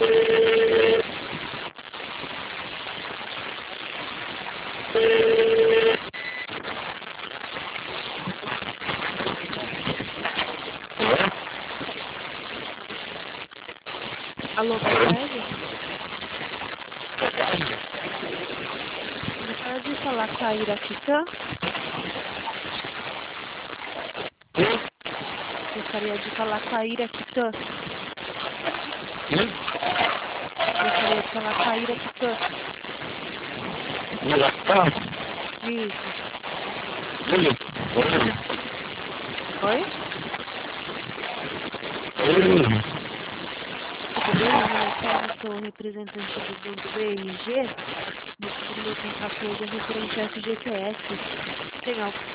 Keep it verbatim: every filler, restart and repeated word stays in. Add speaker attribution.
Speaker 1: Alô, boa tarde. Gostaria de falar com a Iraquitã. Gostaria de falar com a Iraquitã. Gostaria de falar com a Iraquitã. Isso. Oi? Tudo bem? Meu nome é Kelly, sou representante do Banco B M G. O motivo do meu contato hoje é referente ao F G T S. Tem algo